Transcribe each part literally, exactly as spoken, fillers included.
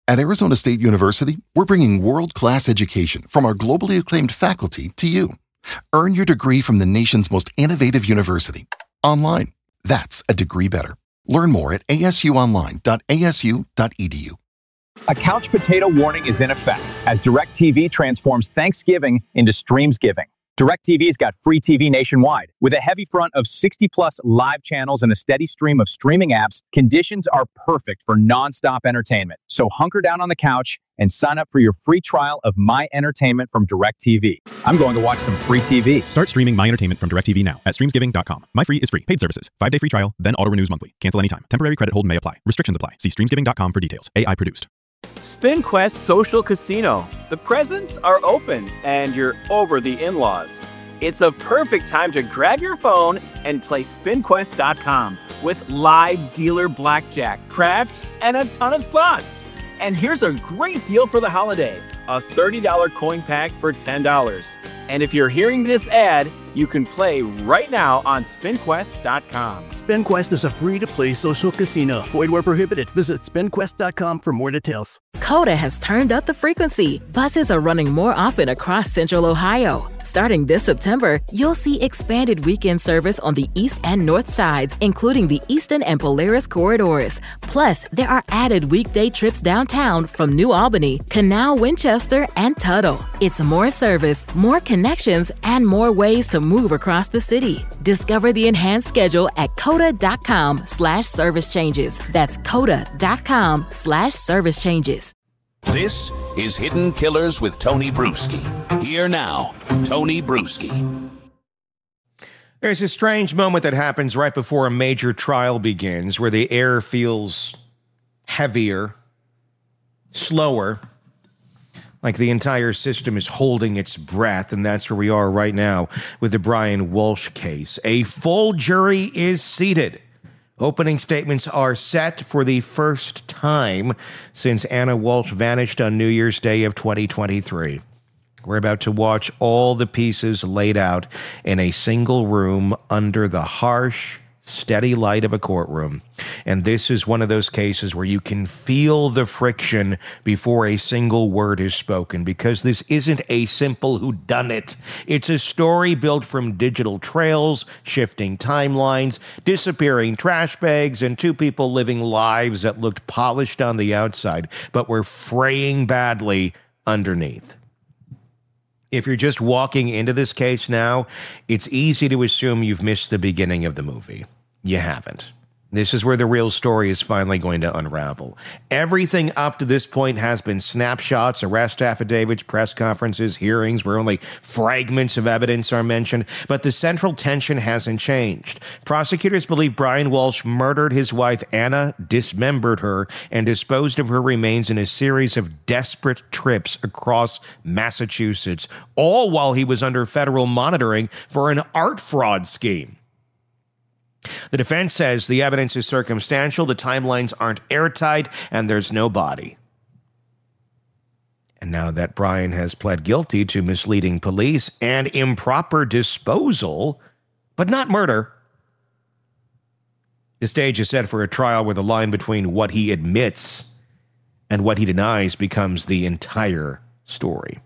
At Arizona State University, we're bringing world-class education from our globally acclaimed faculty to you. Earn your degree from the nation's most innovative university. Online. That's a degree better. Learn more at a s u online dot a s u dot e d u. A couch potato warning is in effect as DirecTV transforms Thanksgiving into Streamsgiving. DirecTV's got free T V nationwide. With a heavy front of sixty plus live channels and a steady stream of streaming apps, conditions are perfect for nonstop entertainment. So hunker down on the couch and sign up for your free trial of My Entertainment from DirecTV. I'm going to watch some free T V. Start streaming My Entertainment from DirecTV now at streamsgiving dot com. My Free is free. Paid services. Five-day free trial, then auto-renews monthly. Cancel anytime. Temporary credit hold may apply. Restrictions apply. See streamsgiving dot com for details. A I produced. SpinQuest Social Casino. The presents are open and you're over the in-laws. It's a perfect time to grab your phone and play spin quest dot com with live dealer blackjack, craps, and a ton of slots. And here's a great deal for the holiday. A thirty dollars coin pack for ten dollars. And if you're hearing this ad, you can play right now on spin quest dot com. SpinQuest is a free-to-play social casino. Void where prohibited. Visit spin quest dot com for more details. Coda has turned up the frequency. Buses are running more often across Central Ohio. Starting this September, you'll see expanded weekend service on the east and north sides, including the Eastern and Polaris corridors. Plus, there are added weekday trips downtown from New Albany, Canal, Winchester, and Tuttle. It's more service, more connections, and more ways to move across the city. Discover the enhanced schedule at coda dot com slash service changes. That's coda dot com slash service changes. This is Hidden Killers with Tony Bruschi. Here now, Tony Bruschi. There's a strange moment that happens right before a major trial begins where the air feels heavier, slower, like the entire system is holding its breath, and that's where we are right now with the Brian Walsh case. A full jury is seated. Opening statements are set for the first time since Anna Walsh vanished on New Year's Day of twenty twenty-three. We're about to watch all the pieces laid out in a single room under the harsh, steady light of a courtroom. And this is one of those cases where you can feel the friction before a single word is spoken, because this isn't a simple whodunit. It's a story built from digital trails, shifting timelines, disappearing trash bags, and two people living lives that looked polished on the outside, but were fraying badly underneath. If you're just walking into this case now, it's easy to assume you've missed the beginning of the movie. You haven't. This is where the real story is finally going to unravel. Everything up to this point has been snapshots, arrest affidavits, press conferences, hearings where only fragments of evidence are mentioned, but the central tension hasn't changed. Prosecutors believe Brian Walsh murdered his wife Anna, dismembered her, and disposed of her remains in a series of desperate trips across Massachusetts, all while he was under federal monitoring for an art fraud scheme. The defense says the evidence is circumstantial, the timelines aren't airtight, and there's no body. And now that Brian has pled guilty to misleading police and improper disposal, but not murder, the stage is set for a trial where the line between what he admits and what he denies becomes the entire story.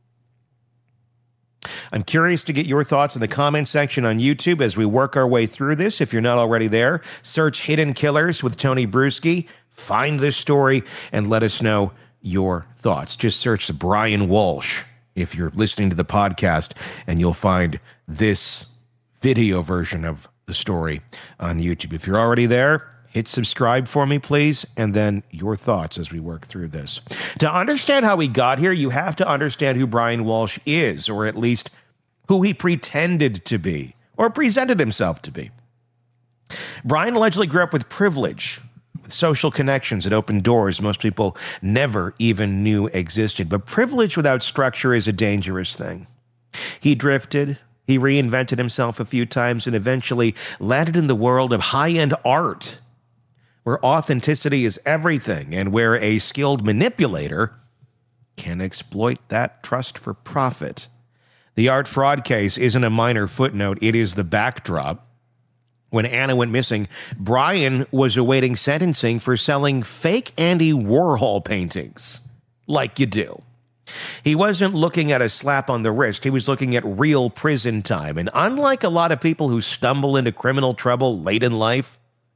I'm curious to get your thoughts in the comment section on YouTube as we work our way through this. If you're not already there, search Hidden Killers with Tony Bruschi, find this story, and let us know your thoughts. Just search Brian Walsh if you're listening to the podcast, and you'll find this video version of the story on YouTube. If you're already there, hit subscribe for me, please, and then your thoughts as we work through this. To understand how we got here, you have to understand who Brian Walsh is, or at least who he pretended to be, or presented himself to be. Brian allegedly grew up with privilege, with social connections that opened doors most people never even knew existed. But privilege without structure is a dangerous thing. He drifted, he reinvented himself a few times, and eventually landed in the world of high-end art, where authenticity is everything, and where a skilled manipulator can exploit that trust for profit. The art fraud case isn't a minor footnote, it is the backdrop. When Anna went missing, Brian was awaiting sentencing for selling fake Andy Warhol paintings, like you do. He wasn't looking at a slap on the wrist. He was looking at real prison time. And unlike a lot of people who stumble into criminal trouble late in life,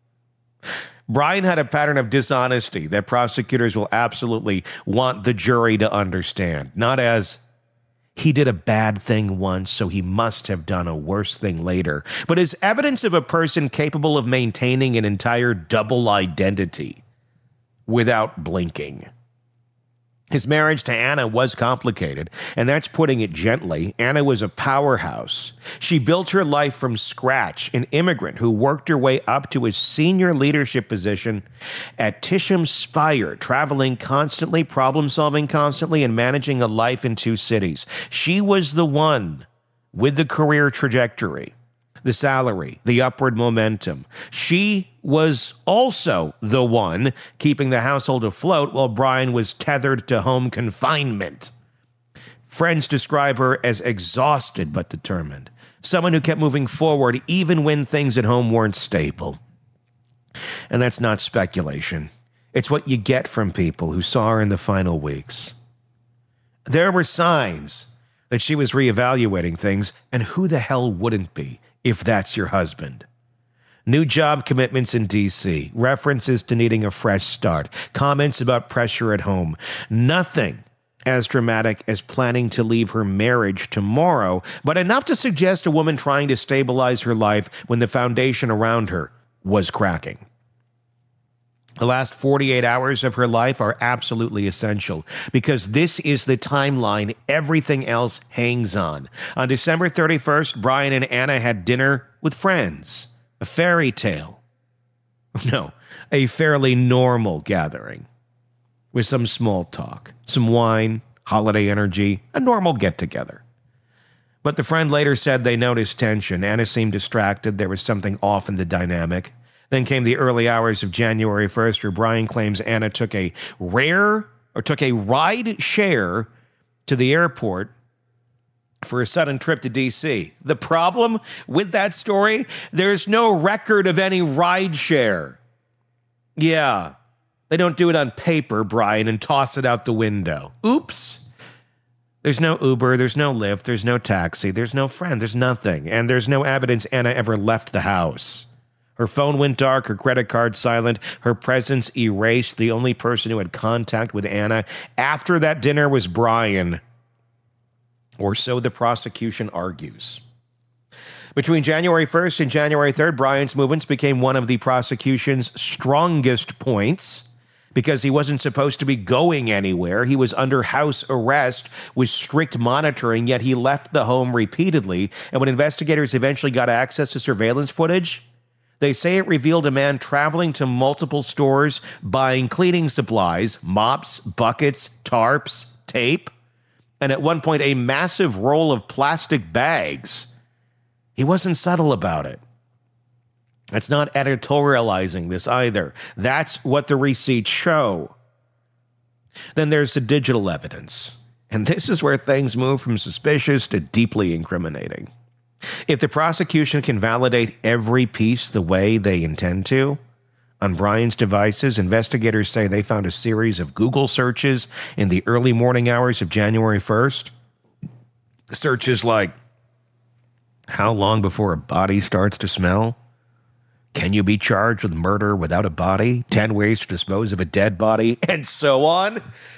Brian had a pattern of dishonesty that prosecutors will absolutely want the jury to understand. Not as, he did a bad thing once, so he must have done a worse thing later, but as evidence of a person capable of maintaining an entire double identity without blinking. His marriage to Anna was complicated, and that's putting it gently. Anna was a powerhouse. She built her life from scratch, an immigrant who worked her way up to a senior leadership position at Tisham Spire, traveling constantly, problem-solving constantly, and managing a life in two cities. She was the one with the career trajectory, the salary, the upward momentum. She was also the one keeping the household afloat while Brian was tethered to home confinement. Friends describe her as exhausted but determined, someone who kept moving forward even when things at home weren't stable. And that's not speculation. It's what you get from people who saw her in the final weeks. There were signs that she was reevaluating things, and who the hell wouldn't be if that's your husband? New job commitments in D C, references to needing a fresh start, comments about pressure at home. Nothing as dramatic as planning to leave her marriage tomorrow, but enough to suggest a woman trying to stabilize her life when the foundation around her was cracking. The last forty-eight hours of her life are absolutely essential because this is the timeline everything else hangs on. On December thirty-first, Brian and Anna had dinner with friends. A fairy tale. No, a fairly normal gathering with some small talk, some wine, holiday energy, a normal get-together. But the friend later said they noticed tension. Anna seemed distracted. There was something off in the dynamic. Then came the early hours of January first, where Brian claims Anna took a rare or took a ride share to the airport for a sudden trip to D C. The problem with that story, there's no record of any ride share. Yeah, they don't do it on paper, Brian, and toss it out the window. Oops. There's no Uber, there's no Lyft, there's no taxi, there's no friend, there's nothing. And there's no evidence Anna ever left the house. Her phone went dark, her credit card silent, her presence erased. The only person who had contact with Anna after that dinner was Brian. Or so the prosecution argues. Between January first and January third, Brian's movements became one of the prosecution's strongest points because he wasn't supposed to be going anywhere. He was under house arrest with strict monitoring, yet he left the home repeatedly. And when investigators eventually got access to surveillance footage, they say it revealed a man traveling to multiple stores, buying cleaning supplies, mops, buckets, tarps, tape, and at one point a massive roll of plastic bags. He wasn't subtle about it. That's not editorializing this either. That's what the receipts show. Then there's the digital evidence. And this is where things move from suspicious to deeply incriminating. If the prosecution can validate every piece the way they intend to, on Brian's devices, investigators say they found a series of Google searches in the early morning hours of January first. Searches like, how long before a body starts to smell? Can you be charged with murder without a body? ten ways to dispose of a dead body, and so on.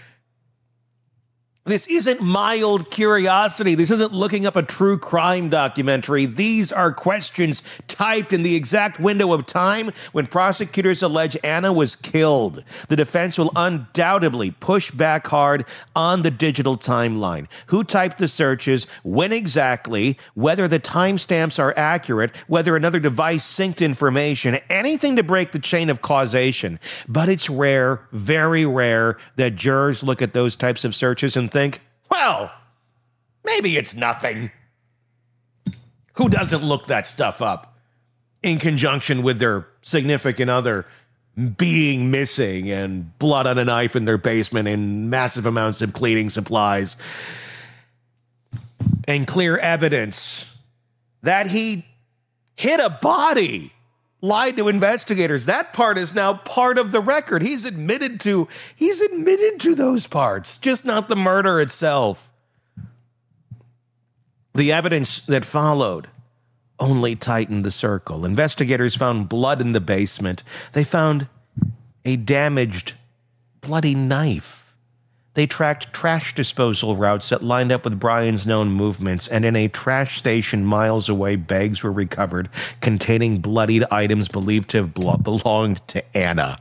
This isn't mild curiosity. This isn't looking up a true crime documentary. These are questions typed in the exact window of time when prosecutors allege Anna was killed. The defense will undoubtedly push back hard on the digital timeline. Who typed the searches, when exactly, whether the timestamps are accurate, whether another device synced information, anything to break the chain of causation. But it's rare, very rare, that jurors look at those types of searches and think, well, maybe it's nothing. Who doesn't look that stuff up in conjunction with their significant other being missing and blood on a knife in their basement and massive amounts of cleaning supplies and clear evidence that he hit a body lied to investigators. That part is now part of the record. He's admitted to, he's admitted to those parts, just not the murder itself. The evidence that followed only tightened the circle. Investigators found blood in the basement. They found a damaged, bloody knife. They tracked trash disposal routes that lined up with Brian's known movements, and in a trash station miles away, bags were recovered containing bloodied items believed to have belonged to Anna.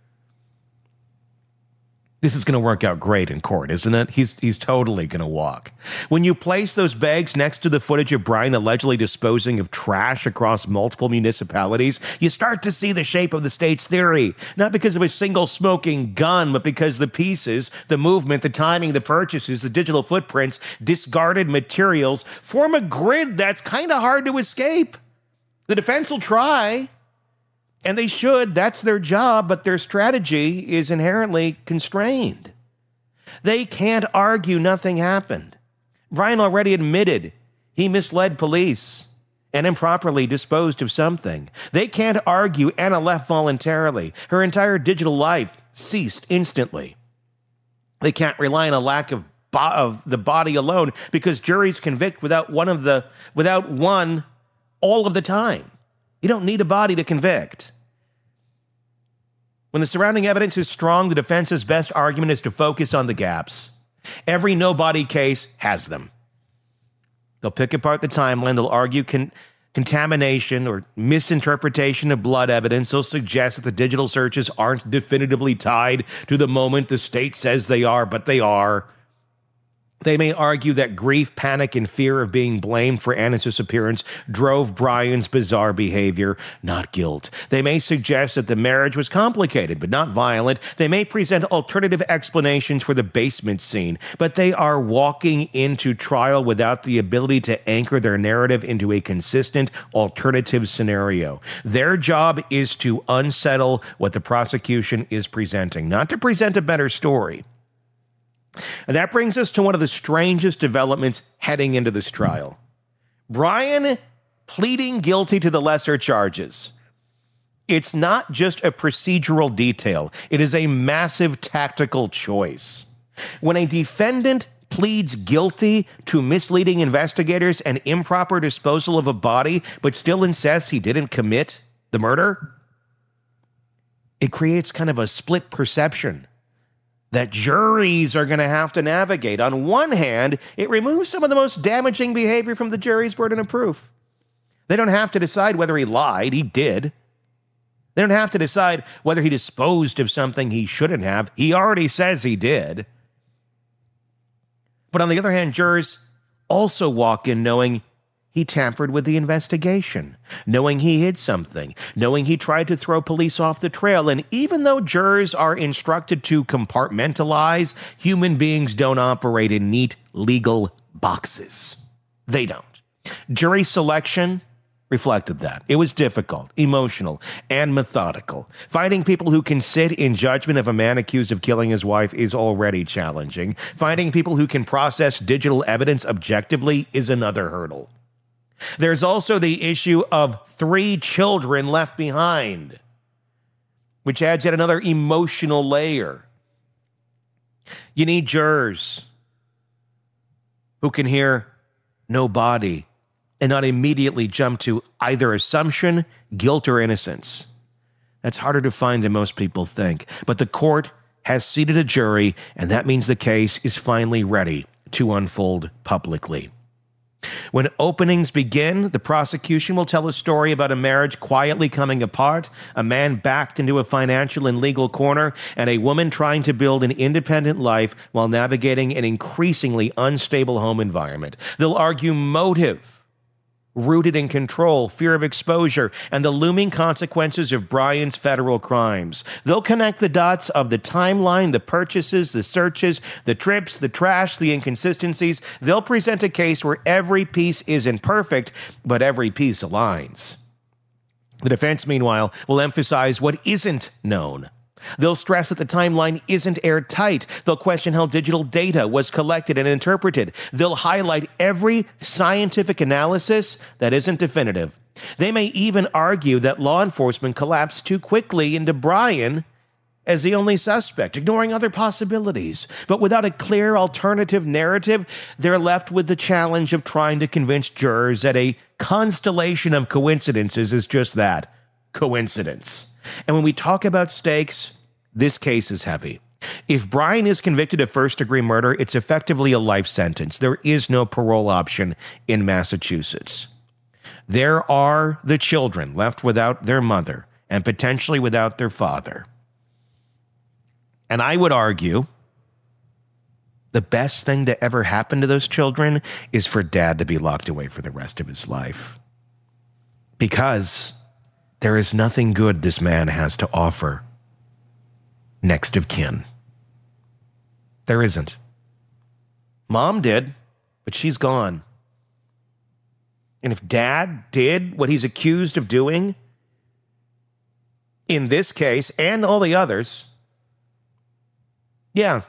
This is going to work out great in court, isn't it? He's he's totally going to walk. When you place those bags next to the footage of Brian allegedly disposing of trash across multiple municipalities, you start to see the shape of the state's theory. Not because of a single smoking gun, but because the pieces, the movement, the timing, the purchases, the digital footprints, discarded materials form a grid that's kind of hard to escape. The defense will try. And they should, that's their job, but their strategy is inherently constrained. They can't argue nothing happened. Brian already admitted he misled police and improperly disposed of something. They can't argue Anna left voluntarily. Her entire digital life ceased instantly. They can't rely on a lack of, bo- of the body alone because juries convict without one of the without one all of the time. You don't need a body to convict. When the surrounding evidence is strong, the defense's best argument is to focus on the gaps. Every no-body case has them. They'll pick apart the timeline. They'll argue con- contamination or misinterpretation of blood evidence. They'll suggest that the digital searches aren't definitively tied to the moment the state says they are, but they are. They may argue that grief, panic, and fear of being blamed for Anna's disappearance drove Brian's bizarre behavior, not guilt. They may suggest that the marriage was complicated, but not violent. They may present alternative explanations for the basement scene, but they are walking into trial without the ability to anchor their narrative into a consistent alternative scenario. Their job is to unsettle what the prosecution is presenting, not to present a better story. And that brings us to one of the strangest developments heading into this trial. Brian pleading guilty to the lesser charges. It's not just a procedural detail. It is a massive tactical choice. When a defendant pleads guilty to misleading investigators and improper disposal of a body, but still insists he didn't commit the murder, it creates kind of a split perception that juries are going to have to navigate. On one hand, it removes some of the most damaging behavior from the jury's burden of proof. They don't have to decide whether he lied. He did. They don't have to decide whether he disposed of something he shouldn't have. He already says he did. But on the other hand, jurors also walk in knowing he tampered with the investigation, knowing he hid something, knowing he tried to throw police off the trail. And even though jurors are instructed to compartmentalize, human beings don't operate in neat legal boxes. They don't. Jury selection reflected that. It was difficult, emotional, and methodical. Finding people who can sit in judgment of a man accused of killing his wife is already challenging. Finding people who can process digital evidence objectively is another hurdle. There's also the issue of three children left behind, which adds yet another emotional layer. You need jurors who can hear no body and not immediately jump to either assumption, guilt, or innocence. That's harder to find than most people think. But the court has seated a jury, and that means the case is finally ready to unfold publicly. When openings begin, the prosecution will tell a story about a marriage quietly coming apart, a man backed into a financial and legal corner, and a woman trying to build an independent life while navigating an increasingly unstable home environment. They'll argue motive, rooted in control, fear of exposure, and the looming consequences of Brian's federal crimes. They'll connect the dots of the timeline, the purchases, the searches, the trips, the trash, the inconsistencies. They'll present a case where every piece isn't perfect, but every piece aligns. The defense, meanwhile, will emphasize what isn't known. They'll stress that the timeline isn't airtight. They'll question how digital data was collected and interpreted. They'll highlight every scientific analysis that isn't definitive. They may even argue that law enforcement collapsed too quickly into Brian as the only suspect, ignoring other possibilities. But without a clear alternative narrative, they're left with the challenge of trying to convince jurors that a constellation of coincidences is just that, coincidence. And when we talk about stakes, this case is heavy. If Brian is convicted of first-degree murder, it's effectively a life sentence. There is no parole option in Massachusetts. There are the children left without their mother and potentially without their father. And I would argue the best thing to ever happen to those children is for dad to be locked away for the rest of his life. Because there is nothing good this man has to offer next of kin. There isn't. Mom did, but she's gone. And if dad did what he's accused of doing in this case and all the others, yeah,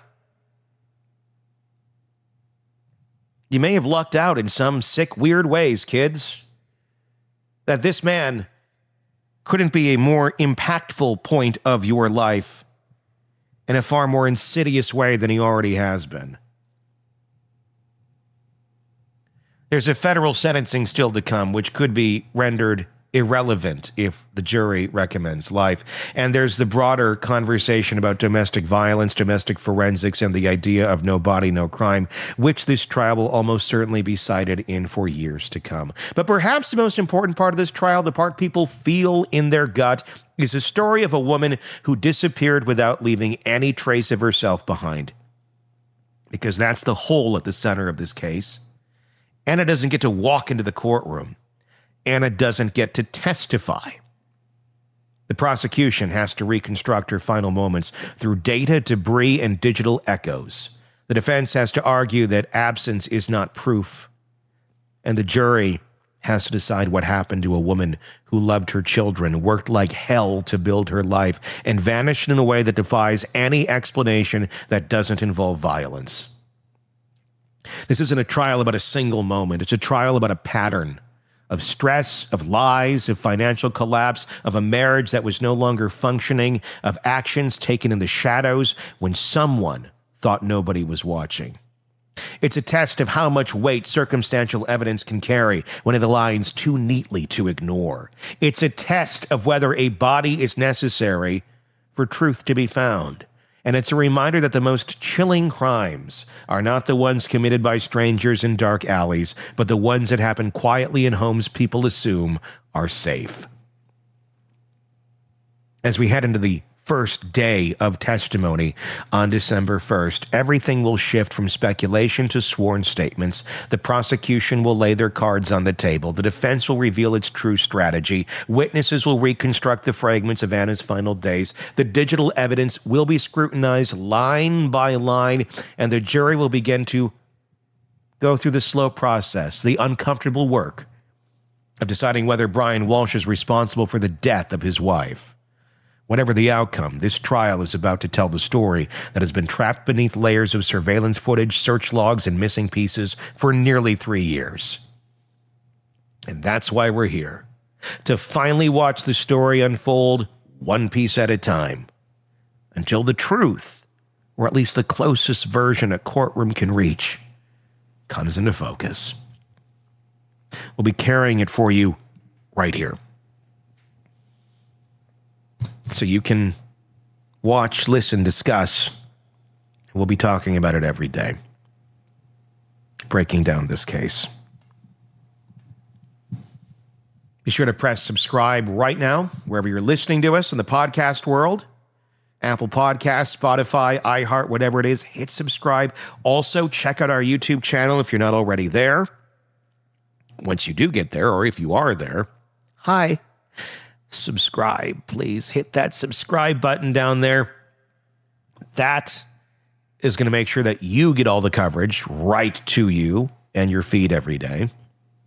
you may have lucked out in some sick, weird ways, kids. That this man couldn't be a more impactful point of your life in a far more insidious way than he already has been. There's a federal sentencing still to come, which could be rendered irrelevant if the jury recommends life. And there's the broader conversation about domestic violence, domestic forensics, and the idea of no body, no crime, which this trial will almost certainly be cited in for years to come. But perhaps the most important part of this trial, the part people feel in their gut, is a story of a woman who disappeared without leaving any trace of herself behind. Because that's the hole at the center of this case. Anna doesn't get to walk into the courtroom. Anna doesn't get to testify. The prosecution has to reconstruct her final moments through data, debris, and digital echoes. The defense has to argue that absence is not proof. And the jury has to decide what happened to a woman who loved her children, worked like hell to build her life, and vanished in a way that defies any explanation that doesn't involve violence. This isn't a trial about a single moment. It's a trial about a pattern of stress, of lies, of financial collapse, of a marriage that was no longer functioning, of actions taken in the shadows when someone thought nobody was watching. It's a test of how much weight circumstantial evidence can carry when it aligns too neatly to ignore. It's a test of whether a body is necessary for truth to be found. And it's a reminder that the most chilling crimes are not the ones committed by strangers in dark alleys, but the ones that happen quietly in homes people assume are safe. As we head into the first day of testimony on December first, everything will shift from speculation to sworn statements. The prosecution will lay their cards on the table. The defense will reveal its true strategy. Witnesses will reconstruct the fragments of Anna's final days. The digital evidence will be scrutinized line by line, and the jury will begin to go through the slow process, the uncomfortable work of deciding whether Brian Walsh is responsible for the death of his wife. Whatever the outcome, this trial is about to tell the story that has been trapped beneath layers of surveillance footage, search logs, and missing pieces for nearly three years. And that's why we're here, to finally watch the story unfold one piece at a time, until the truth, or at least the closest version a courtroom can reach, comes into focus. We'll be carrying it for you right here, so you can watch, listen, discuss. We'll be talking about it every day, breaking down this case. Be sure to press subscribe right now, wherever you're listening to us in the podcast world. Apple Podcasts, Spotify, iHeart, whatever it is, hit subscribe. Also, check out our YouTube channel if you're not already there. Once you do get there, or if you are there, hi. Subscribe, please. Hit that subscribe button down there. That is going to make sure that you get all the coverage right to you and your feed every day.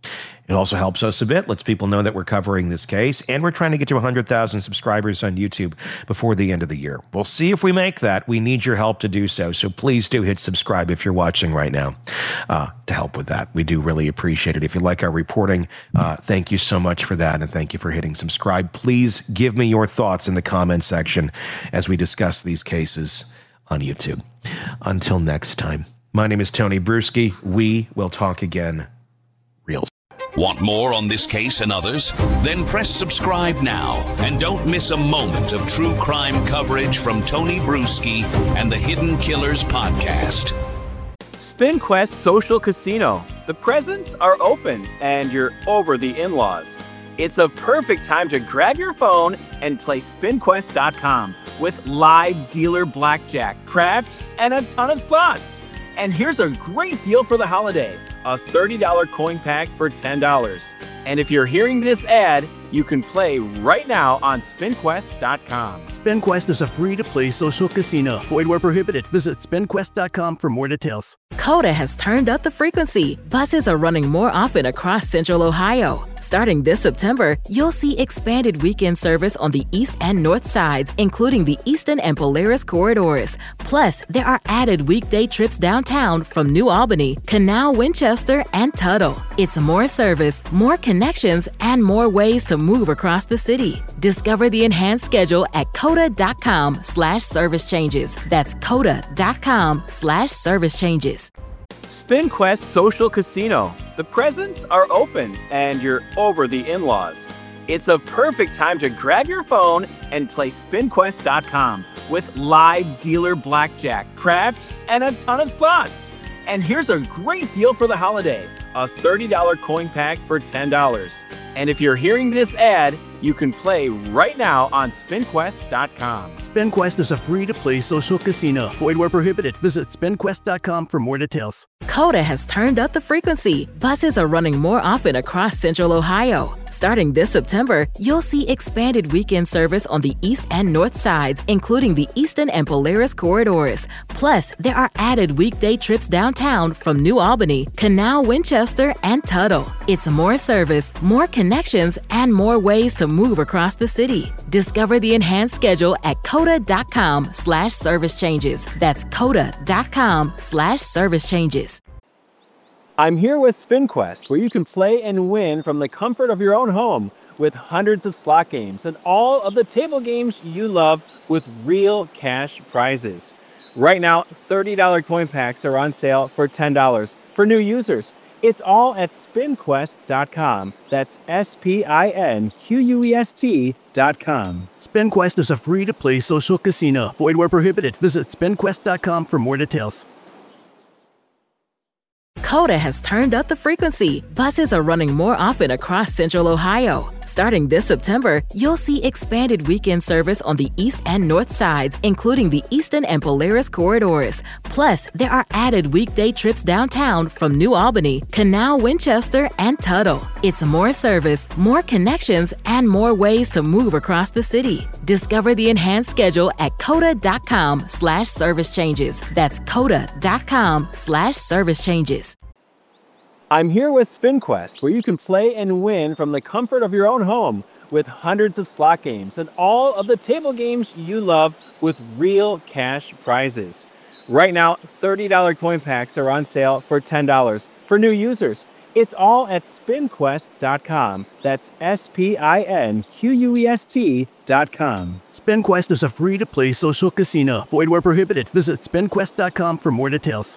It also helps us a bit, lets people know that we're covering this case, and we're trying to get to one hundred thousand subscribers on YouTube before the end of the year. We'll see if we make that. We need your help to do so, so please do hit subscribe if you're watching right now uh, to help with that. We do really appreciate it. If you like our reporting, uh, thank you so much for that, and thank you for hitting subscribe. Please give me your thoughts in the comment section as we discuss these cases on YouTube. Until next time, my name is Tony Bruschi. We will talk again real soon. Want more on this case and others? Then press subscribe now and don't miss a moment of true crime coverage from Tony Bruschi and the Hidden Killers podcast. SpinQuest Social Casino. The presents are open and you're over the in-laws. It's a perfect time to grab your phone and play spin quest dot com with live dealer blackjack, craps, and a ton of slots. And here's a great deal for the holiday. A thirty dollars coin pack for ten dollars. And if you're hearing this ad, you can play right now on spin quest dot com. SpinQuest is a free-to-play social casino. Void where prohibited. Visit spin quest dot com for more details. Coda has turned up the frequency. Buses are running more often across Central Ohio. Starting this September, you'll see expanded weekend service on the east and north sides, including the Eastern and Polaris corridors. Plus, there are added weekday trips downtown from New Albany, Canal, Winchester, and Tuttle. It's more service, more connections, and more ways to move across the city. Discover the enhanced schedule at coda dot com slash service changes. That's coda dot com slash service changes. SpinQuest Social Casino. The presents are open and you're over the in-laws. It's a perfect time to grab your phone and play spin quest dot com with live dealer blackjack, craps, and a ton of slots. And here's a great deal for the holiday. A thirty dollars coin pack for ten dollars. And if you're hearing this ad, you can play right now on spin quest dot com. SpinQuest is a free-to-play social casino. Void where prohibited. Visit spin quest dot com for more details. Coda has turned up the frequency. Buses are running more often across Central Ohio. Starting this September, you'll see expanded weekend service on the east and north sides, including the Eastern and Polaris corridors. Plus, there are added weekday trips downtown from New Albany, Canal, Winchester, and Tuttle. It's more service, more connections, and more ways to move across the city. Discover the enhanced schedule at coda dot com slash service changes. That's coda dot com slash service changes. I'm here with SpinQuest, where you can play and win from the comfort of your own home with hundreds of slot games and all of the table games you love with real cash prizes. Right now, thirty dollars coin packs are on sale for ten dollars for new users. It's all at spin quest dot com. That's S P I N Q U E S T dot com. SpinQuest is a free-to-play social casino. Void where prohibited. Visit spin quest dot com for more details. Coda has turned up the frequency. Buses are running more often across Central Ohio. Starting this September, you'll see expanded weekend service on the east and north sides, including the Eastern and Polaris corridors. Plus, there are added weekday trips downtown from New Albany, Canal, Winchester, and Tuttle. It's more service, more connections, and more ways to move across the city. Discover the enhanced schedule at coda dot com slash service changes. That's coda dot com slash service changes. I'm here with SpinQuest, where you can play and win from the comfort of your own home with hundreds of slot games and all of the table games you love with real cash prizes. Right now, thirty dollars coin packs are on sale for ten dollars for new users. It's all at spin quest dot com. That's S P I N Q U E S T dot com. SpinQuest is a free-to-play social casino. Void where prohibited. Visit spin quest dot com for more details.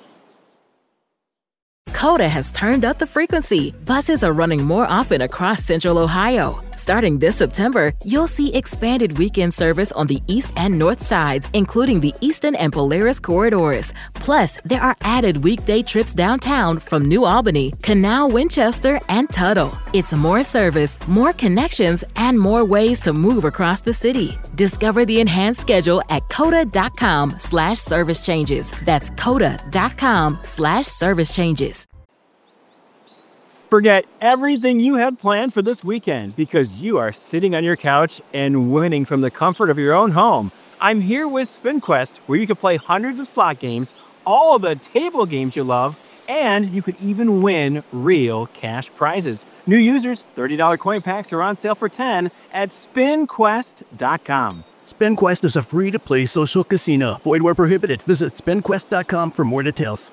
Coda has turned up the frequency. Buses are running more often across Central Ohio. Starting this September, you'll see expanded weekend service on the east and north sides, including the Eastern and Polaris corridors. Plus, there are added weekday trips downtown from New Albany, Canal, Winchester, and Tuttle. It's more service, more connections, and more ways to move across the city. Discover the enhanced schedule at coda dot com slash service changes. That's coda dot com slash service changes. Forget everything you had planned for this weekend because you are sitting on your couch and winning from the comfort of your own home. I'm here with SpinQuest, where you can play hundreds of slot games, all of the table games you love, And you could even win real cash prizes. New users, thirty dollars coin packs are on sale for ten dollars at spin quest dot com. SpinQuest is a free-to-play social casino. Void where prohibited. Visit spin quest dot com for more details.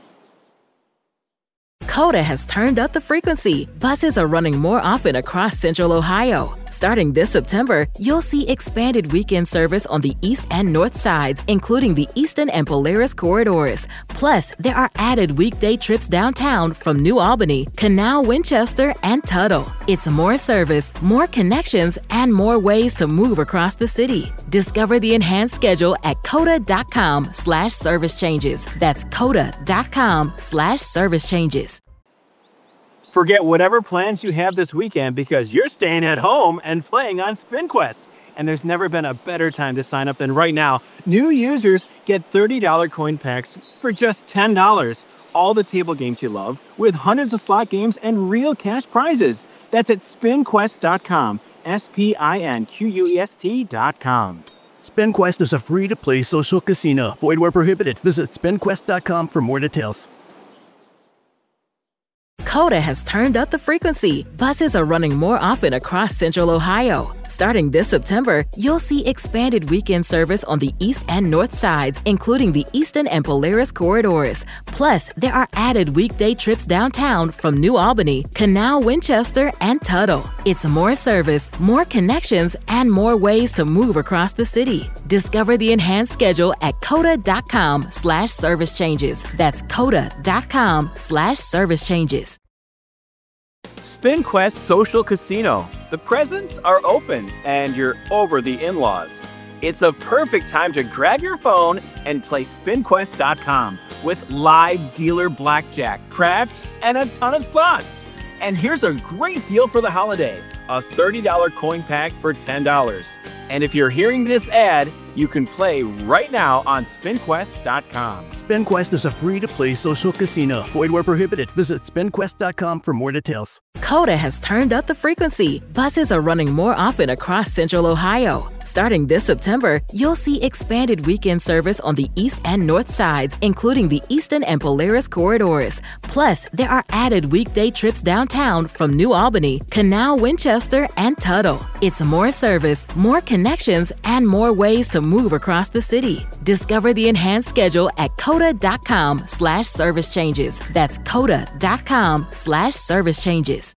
Coda has turned up the frequency. Buses are running more often across Central Ohio. Starting this September, you'll see expanded weekend service on the east and north sides, including the Easton and Polaris corridors. Plus, there are added weekday trips downtown from New Albany, Canal, Winchester, and Tuttle. It's more service, more connections, and more ways to move across the city. Discover the enhanced schedule at coda dot com slash service changes. That's coda dot com slash service changes. Forget whatever plans you have this weekend because you're staying at home and playing on SpinQuest. And there's never been a better time to sign up than right now. New users get thirty dollars coin packs for just ten dollars. All the table games you love with hundreds of slot games and real cash prizes. That's at spin quest dot com. S P I N Q U E S T dot com. SpinQuest is a free-to-play social casino. Void where prohibited. Visit spin quest dot com for more details. Coda has turned up the frequency. Buses are running more often across Central Ohio. Starting this September, you'll see expanded weekend service on the east and north sides, including the Easton and Polaris corridors. Plus, there are added weekday trips downtown from New Albany, Canal, Winchester, and Tuttle. It's more service, more connections, and more ways to move across the city. Discover the enhanced schedule at coda dot com slash service changes. That's coda dot com slash service changes. SpinQuest Social Casino. The presents are open and you're over the in-laws. It's a perfect time to grab your phone and play spin quest dot com with live dealer blackjack, craps, and a ton of slots. And here's a great deal for the holiday, a thirty dollars coin pack for ten dollars. And if you're hearing this ad, you can play right now on spin quest dot com. SpinQuest is a free-to-play social casino. Void where prohibited. Visit spin quest dot com for more details. Coda has turned up the frequency. Buses are running more often across Central Ohio. Starting this September, you'll see expanded weekend service on the east and north sides, including the Easton and Polaris corridors. Plus, there are added weekday trips downtown from New Albany, Canal, Winchester, and Tuttle. It's more service, more connections, and more ways to move across the city. Discover the enhanced schedule at coda dot com slash service changes. That's coda dot com slash service changes.